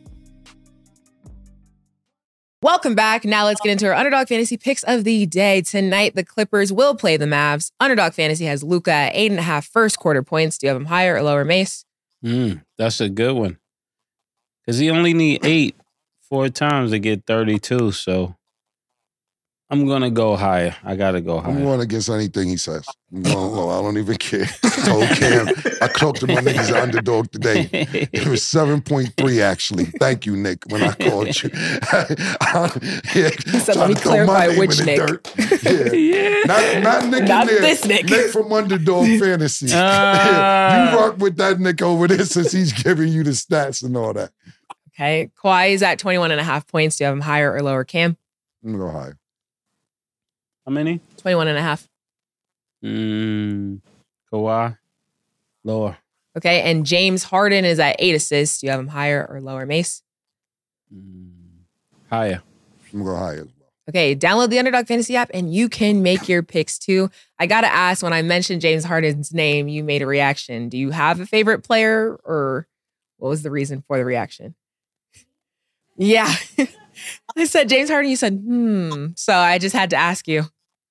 Welcome back. Now let's get into our Underdog Fantasy picks of the day. Tonight, the Clippers will play the Mavs. Underdog Fantasy has Luka at eight and a half first quarter points. Do you have him higher or lower, Mace? Mm, that's a good one. Because he only need eight four times to get thirty-two. So I'm going to go higher. I got to go I'm higher. going against anything he says. I'm going low. I don't even care. Told Cam, I talked to my niggas at Underdog today. It was seven point three, actually. Thank you, Nick, when I called you. Yeah, said, let me trying to throw my clarify name which in the Nick. dirt. Yeah. Yeah. Not, not Nick Not in there. this Nick. Nick from Underdog Fantasy. Ah. You rock with that Nick over there since he's giving you the stats and all that. Okay. Kawhi is at twenty-one and a half points. Do you have him higher or lower, Cam? I'm going to go higher. How many? twenty-one and a half. Mm, Kawhi. Lower. Okay. And James Harden is at eight assists. Do you have him higher or lower, Mace? Mm, higher. I'm going to go higher as well. Okay, download the Underdog Fantasy app and you can make your picks too. I got to ask, when I mentioned James Harden's name, you made a reaction. Do you have a favorite player, or what was the reason for the reaction? Yeah. I said James Harden, you said, hmm. So I just had to ask you.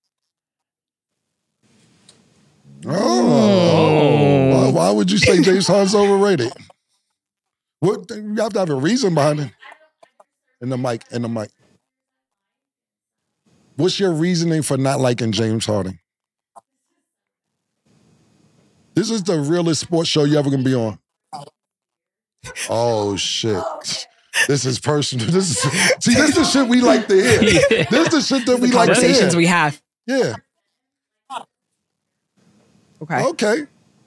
Oh. Why, why would you say James Harden's overrated? What, you have to have a reason behind it. In the mic, in the mic. What's your reasoning for not liking James Harden? This is the realest sports show you ever gonna be on. Oh shit. This is personal. This is see, this is the shit we like to hear. Yeah. This is the shit that we The like to hear. conversations we have. Yeah. Okay. Okay.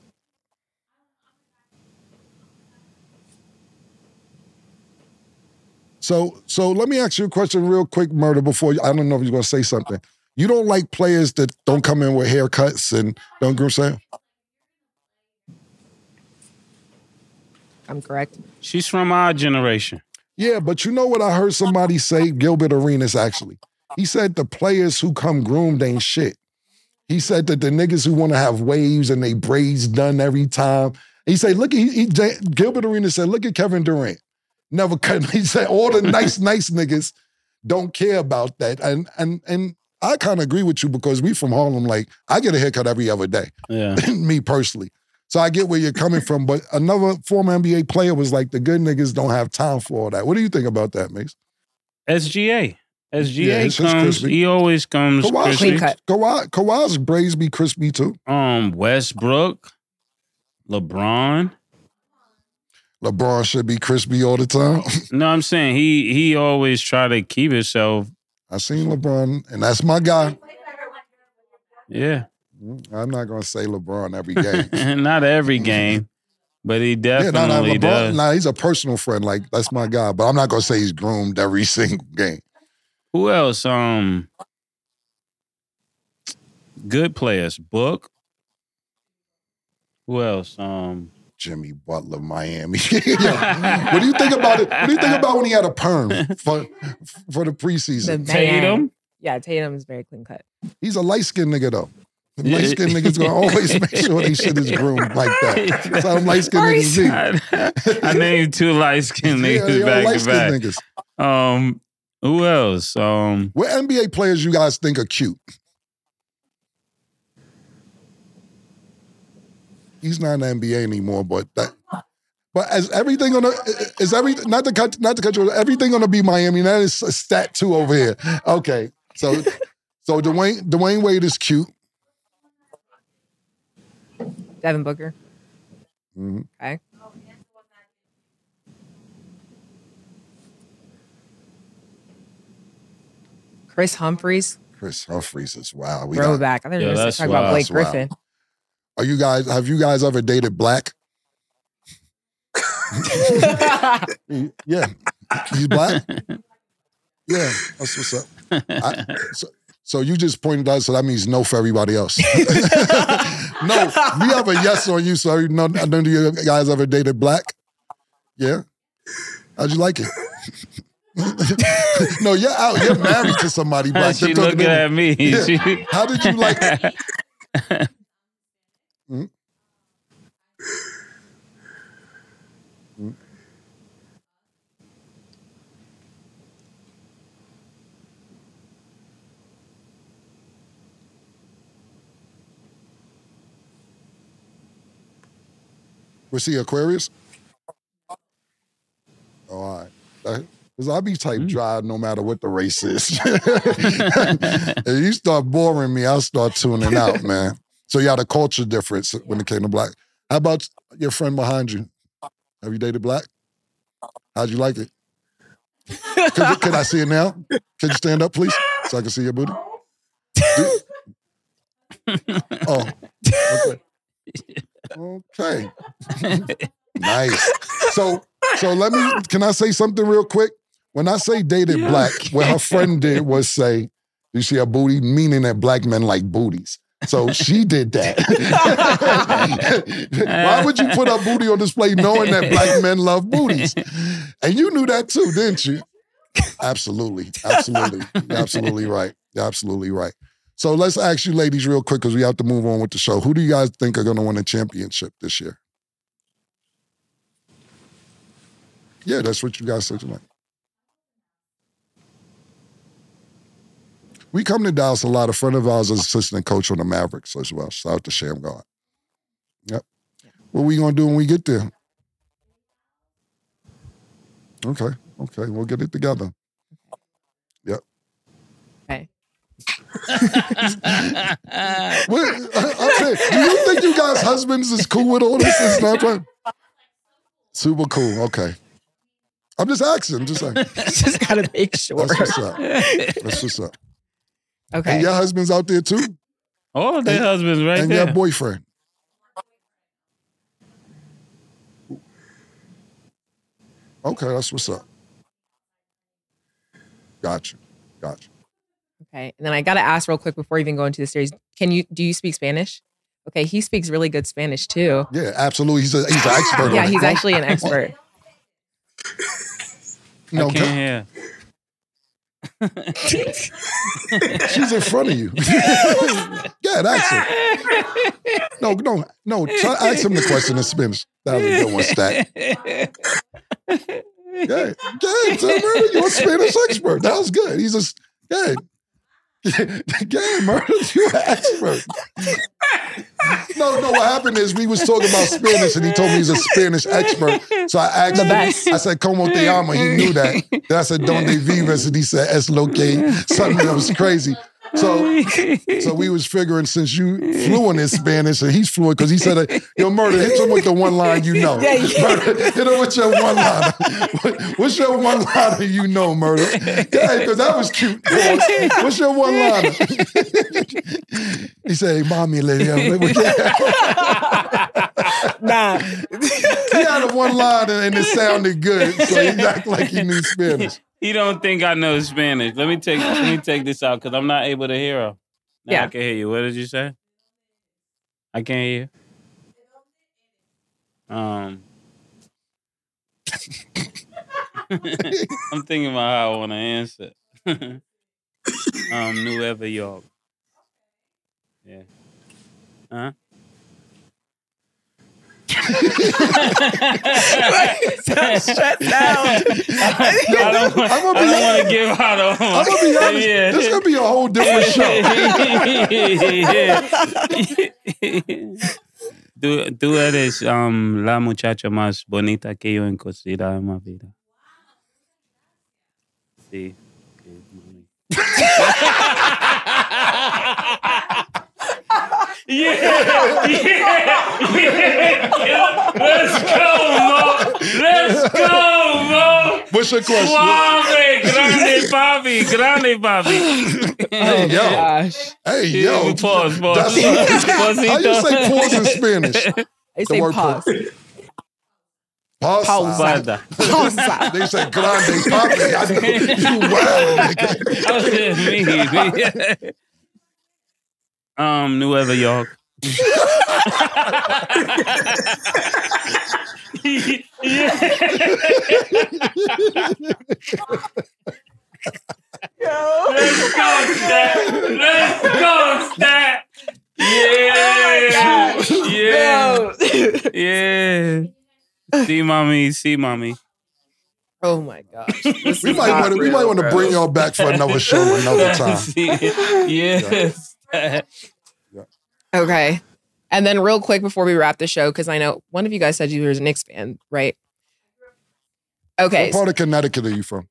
So, so let me ask you a question real quick, Murder, before you, I don't know if you're going to say something. You don't like players that don't come in with haircuts and don't groom saying? I'm correct. She's from our generation. Yeah, but you know what I heard somebody say? Gilbert Arenas, actually. He said the players who come groomed ain't shit. He said that the niggas who want to have waves and they braids done every time. He said, look, he, he, Gilbert Arenas said, look at Kevin Durant. Never cut. He said all the nice, nice niggas don't care about that. And and and I kind of agree with you because we from Harlem, like, I get a haircut every other day. Yeah. Me personally. So I get where you're coming from. But another former N B A player was like, the good niggas don't have time for all that. What do you think about that, Mace? S G A. S G A Yeah, it's just comes, crispy. he always comes Kawhi's, crispy. Clean cut. Kawhi, Kawhi's braids be crispy too. Um, Westbrook, LeBron. LeBron should be crispy all the time. No, I'm saying he he always try to keep himself. I seen LeBron, and that's my guy. Yeah. I'm not gonna say LeBron every game. Not every game, but he Yeah, definitely no, no, LeBron, does. nah, he's a personal friend. Like, that's my guy. But I'm not gonna say he's groomed every single game. Who else? Um, good players. Book. Who else? Um, Jimmy Butler, Miami. Yo, what do you think about it? What do you think about when he had a perm for for the The preseason? man. Tatum. Yeah, Tatum is very clean cut. He's a light-skinned nigga, though. The Yeah. light-skinned niggas gonna always make sure they shit is groomed like that. That's how them light-skinned niggas be. I, I named two light skinned Yeah, niggas yeah, back to light-skinned back. niggas. Um, who else? Um, What N B A players you guys think are cute? He's not in the N B A anymore, but that. But as everything gonna is everything not to cut not to cut you, everything gonna be Miami. That is a stat two over here. Okay, so so Dwayne Dwayne Wade is cute. Devin Booker. Mhm. Okay. Chris Humphries. Chris Humphries is wild. We got, Throwback. I thought you Yeah, were that's talking about wild. Blake That's wild. Griffin. are you guys have you guys ever dated black? Yeah, he's black. Yeah, that's what's up. I, so, so you just pointed out, so that means no for everybody else. No, we have a yes on you. So no, none of you guys ever dated black? Yeah. How'd you like it? No, you're out. You're married to somebody black. she They're talking looking to- at me. Yeah. She- How did you like it? Hmm? Hmm? Was he Aquarius? Oh, all right. Because I be type dry no matter what the race is. If you start boring me, I'll start tuning out, man. So you had a culture difference when it came to black. How about your friend behind you? Have you dated black? How'd you like it? Could, could I see it now? Could you stand up, please, so I can see your booty? Oh, okay. Okay. Nice. So, so let me, can I say something real quick? When I say dated Yeah. black, what her friend did was say, you see a booty, meaning that black men like booties. So she did that. Why would you put her booty on display knowing that black men love booties? And you knew that too, didn't you? Absolutely. Absolutely. You're absolutely right. You're absolutely right. So let's ask you ladies real quick because we have to move on with the show. Who do you guys think are going to win a championship this year? Yeah, that's what you guys said tonight. We come to Dallas a lot. A friend of ours is assistant coach on the Mavericks as well. Shout out to Shamgar. Yep. What we going to do when we get there? Okay. Okay. We'll get it together. Yep. Okay. What, I, I'm saying, do you think you guys' husbands is cool with all this? It's not right. Super cool. Okay. I'm just asking. Just like, Just gotta make sure. that's what's up. That's what's up. Okay. And your husband's out there too? All their husbands right and there. your boyfriend? Okay, that's what's up. Gotcha. Gotcha. Okay. And then I gotta ask real quick before even going into the series. Can you do you speak Spanish? Okay, he speaks really good Spanish too. Yeah, absolutely. He's a, he's an expert. Yeah, on he's it. actually an expert. No, I can't hear. she's in front of you. Yeah, ask him. No, no, no. Try, ask him the question in Spanish. That was a good one, Stat. Yeah, yeah, Tim Murder, you're a Spanish expert. That was good. He's a, yeah. Yeah, Murder, you're an expert. No, no, what happened is we was talking about Spanish and he told me he's a Spanish expert. So I asked The him, best. I said, ¿Cómo te llama? He knew that. Then I said, ¿Dónde vives? And he said, Es lo que. Something that was crazy. So, so we was figuring since you fluent in Spanish and he's fluent because he said, uh, yo, Murder, hit him with the one line you know. Yeah, yeah. Murder, hit him with your one line. What's your one liner you know, Murder? Yeah, because that was cute. Boy. What's your one liner? He said, hey, mommy, lady. Nah. He had a one liner and it sounded good, so he acted like he knew Spanish. He don't think I know Spanish. Let me take let me take this out because I'm not able to hear her. Now Yeah. I can hear you. What did you say? I can't hear you. Um, I'm thinking about how I want to answer. um, Nueva York. Yeah. Huh? Sounds stressed out. I don't, want, I'm gonna I be- don't want to give out on. I'm gonna be honest, Yeah. this is gonna be a whole different show. tú, tú eres um, la muchacha más bonita que yo he conocido en mi vida. Sí. Okay, mami. Yeah, yeah, yeah. Let's go, Mo. Let's go, Mo. What's your question? Suave, grande papi, grande papi. Hey, yo. Gosh. Hey, Yeah, yo. pause, pause. That's- How Pausito. you say pause in Spanish? I say word pause. Pause. Pausa. Guarda. Pausa. They say grande papi. I know you wild, nigga. That was just me. um, Nueva York. Let's go, Stat. Let's go, Stat. Yeah. Yeah. Yeah. See, mommy. See, mommy. Oh my gosh. This We is might not want to. We real, might want to bro. bring y'all back for another show another time. See, yes. Okay. And then real quick before we wrap the show, because I know one of you guys said you were a Knicks fan, right? Okay. What part of Connecticut are you from?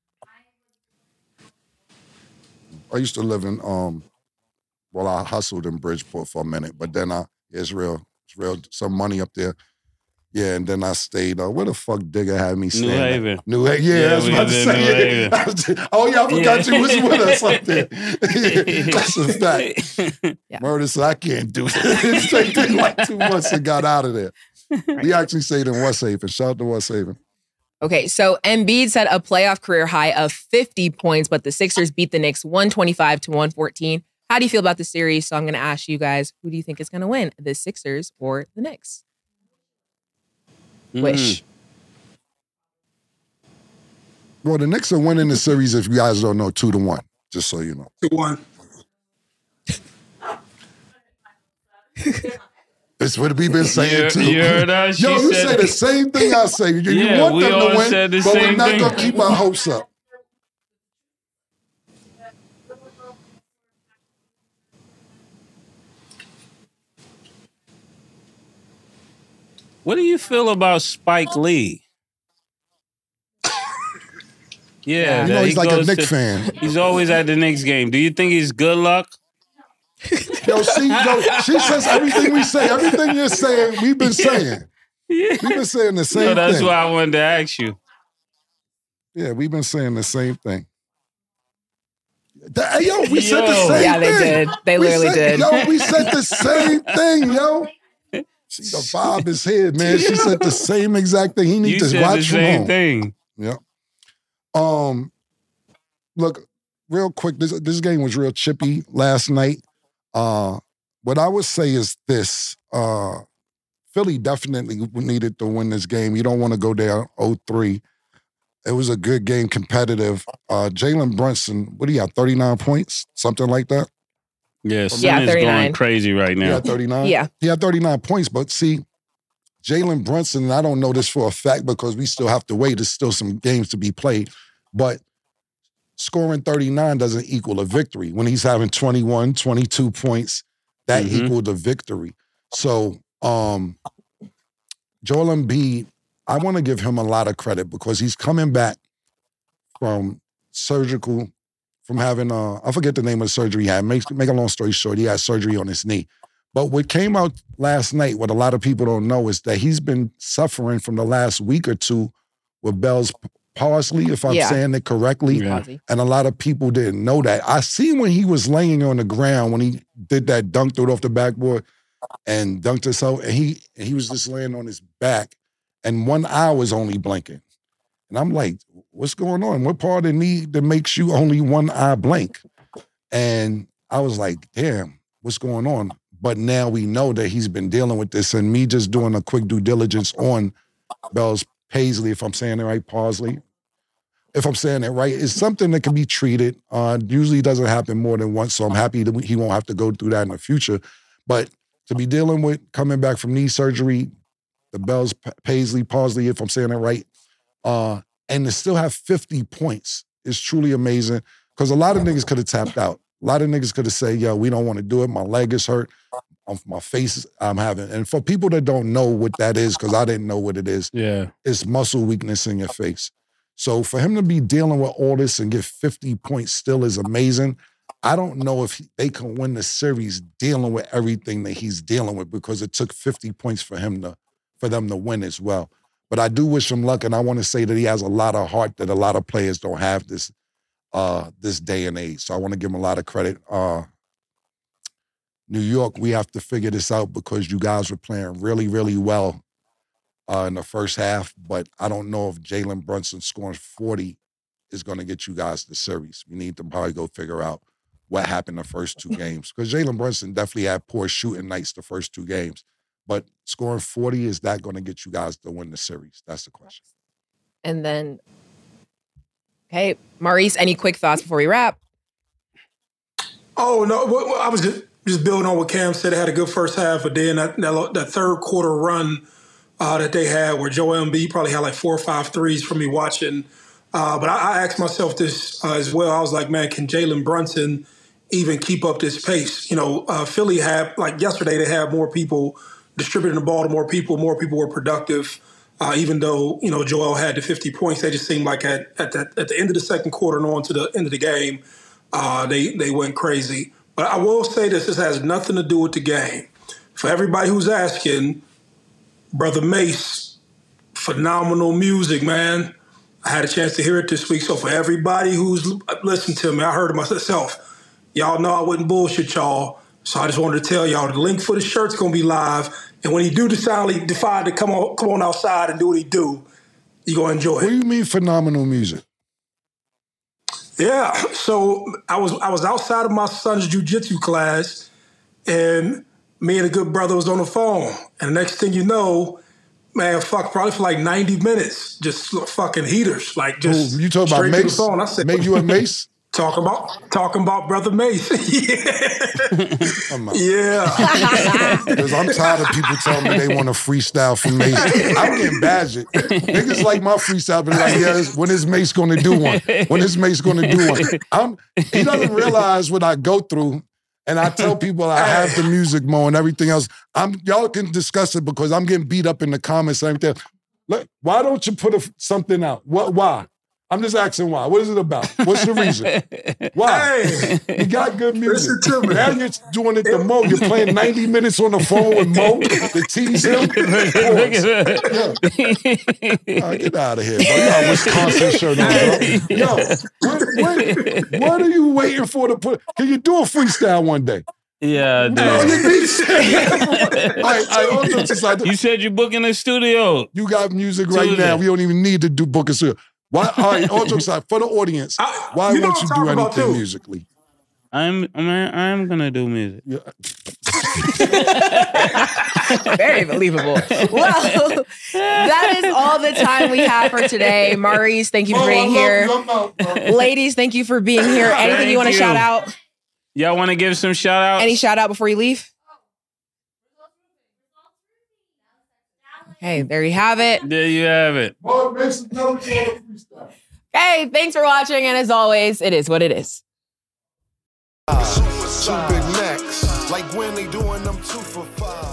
I used to live in. Um, well, I hustled in Bridgeport for a minute, but then I it's real, it's real. Some money up there. Yeah, and then I stayed. Uh, where the fuck Digger had me staying? New at? Haven. New Haven. Yeah, Yeah, that's we what I was was in New saying. Haven. Oh yeah, I forgot Yeah. you was with us up there. Yeah, that's a fact. Yeah. Murder said, I can't do it. Stayed there like two months and got out of there. We actually stayed in West Haven. Shout out to West Haven. Okay, so Embiid set a playoff career high of fifty points, but the Sixers beat the Knicks one twenty-five to one fourteen. How do you feel about the series? So I'm going to ask you guys, who do you think is going to win, the Sixers or the Knicks? Mm. Wish. Well, the Knicks are winning the series, if you guys don't know, two to one, just so you know. Two one. It's what we been saying You- too. you heard her? She Yo, you said- say the same thing I say. You, you Yeah, want we them all to win, said the but we're same not thing. gonna keep our hopes up. What do you feel about Spike Lee? Yeah, You You know, that he's he like a goes Knicks to- fan. He's always at the Knicks game. Do you think he's good luck? Yo, see, yo, she says everything we say, everything you're saying, we've been saying. Yeah. We've been saying the same So that's thing. why I wanted to ask you. Yeah, we've been saying the same thing. The- hey, yo, we said the Yo. same Yeah, they thing. did. They We literally said- did. Yo, we said the same thing, yo. See, the vibe is here, man. She said the same exact thing. He You needs to said watch the from same home. thing. Yeah. Um, look, real quick, this this game was real chippy last night. Uh, what I would say is this: uh, Philly definitely needed to win this game. You don't want to go down oh three. It was a good game, competitive. Uh, Jalen Brunson, what do you have, thirty-nine points? Something like that? Yeah, Yeah, Son is thirty-nine. going crazy right He now. had thirty-nine? Yeah. He had thirty-nine points, but see, Jalen Brunson, and I don't know this for a fact because we still have to wait. There's still some games to be played. But scoring thirty-nine doesn't equal a victory. When he's having twenty-one, twenty-two points, that Mhm. equaled a victory. So um, Joel Embiid, I want to give him a lot of credit because he's coming back from surgical, from having, uh, I forget the name of the surgery he had. Make, make a long story short, he had surgery on his knee. But what came out last night, what a lot of people don't know, is that he's been suffering from the last week or two with Bell's palsy, if I'm Yeah. saying it correctly. Yeah. And a lot of people didn't know that. I seen when he was laying on the ground, when he did that dunk, threw it off the backboard and dunked himself, and he, and he was just laying on his back, and one eye was only blinking. And I'm like, what's going on? What part of the knee that makes you only one eye blink? And I was like, damn, what's going on? But now we know that he's been dealing with this, and me just doing a quick due diligence on Bell's Paisley, if I'm saying it right, Parsley, if I'm saying it right, is something that can be treated. Uh, usually doesn't happen more than once, so I'm happy that he won't have to go through that in the future. But to be dealing with coming back from knee surgery, the Bell's Paisley, Parsley, if I'm saying it right, uh, and to still have fifty points is truly amazing because a lot of niggas could have tapped out. A lot of niggas could have said, yo, we don't want to do it. My leg is hurt. Um, my face I'm having. And for people that don't know what that is, because I didn't know what it is, Yeah. it's muscle weakness in your face. So for him to be dealing with all this and get fifty points still is amazing. I don't know if he, they can win the series dealing with everything that he's dealing with because it took fifty points for him to, for them to win as well. But I do wish him luck, and I want to say that he has a lot of heart that a lot of players don't have this uh, this day and age. So I want to give him a lot of credit. Uh, New York, we have to figure this out because you guys were playing really, really well uh, in the first half, but I don't know if Jalen Brunson scoring forty is going to get you guys the series. We need to probably go figure out what happened the first two games because Jalen Brunson definitely had poor shooting nights the first two games. But scoring forty, is that going to get you guys to win the series? That's the question. And then, okay, Maurice, any quick thoughts before we wrap? Oh, no, well, I was just, just building on what Cam said. They had a good first half, but then that, that, that third quarter run uh, that they had where Joel Embiid probably had like four or five threes from me watching. Uh, but I, I asked myself this uh, as well. I was like, man, can Jalen Brunson even keep up this pace? You know, uh, Philly had, like yesterday, they had more people distributing the ball to more people. More people were productive. Uh, even though, you know, Joel had the fifty points, they just seemed like at at, that, at the end of the second quarter and on to the end of the game, uh, they, they went crazy. But I will say this, this has nothing to do with the game. For everybody who's asking, Brother Mace, phenomenal music, man. I had a chance to hear it this week. So for everybody who's listened to me, I heard it myself. Y'all know I wouldn't bullshit y'all. So I just wanted to tell y'all the link for the shirt's gonna be live. And when he do decide, decide to come on, come on outside and do what he do, you gonna enjoy What it. do you mean phenomenal music? Yeah. So I was I was outside of my son's jiu-jitsu class, and me and a good brother was on the phone. And the next thing you know, man, fuck, probably for like ninety minutes, just fucking heaters, like just Ooh, you talking about straight to the Mace? phone. I said, Make you a Mace? Talking about talking about Brother Mace. yeah. Come on. Yeah. Because I'm tired of people telling me they want to freestyle from Mace. I'm getting badgered. Niggas like my freestyle, but like, yeah, when is Mace going to do one? When is Mace going to do one? I'm, he doesn't realize what I go through, and I tell people I have the music more and everything else. I'm y'all can discuss it because I'm getting beat up in the comments and everything. Look, why don't you put a, something out? What? Why? I'm just asking why. What is it about? What's the reason? Why? Hey, You got good music. listen to me. Now you're doing it to Mo. You're playing ninety minutes on the phone with Mo to tease him. Yeah. Oh, get out of here, bro. You got a Wisconsin shirt on, bro. Yo, what, what, what are you waiting for to put? Can you do a freestyle one day? Yeah, dude. No, you beats. I, I also decided, You said you book in the studio. you got music right Tuesday. now. We don't even need to do book a studio. Why? All right, all jokes aside, for the audience, I- why you know won't what you I'm do talking about, anything too. musically? I'm I'm I'm gonna do music. Yeah. Very believable. Well, that is all the time we have for today. Maurice, thank you for Oh, I being love here. you. I'm out, bro. Ladies, thank you for being here. Anything Thank you want to you. shout out? Y'all want to give some shout outs? Any shout out before you leave? Okay, there you have it. There you have it. Mo, make some notes on the freestyle. Hey, thanks for watching. And as always, it is what it is. Two Big Macs, like when they doing them two for five.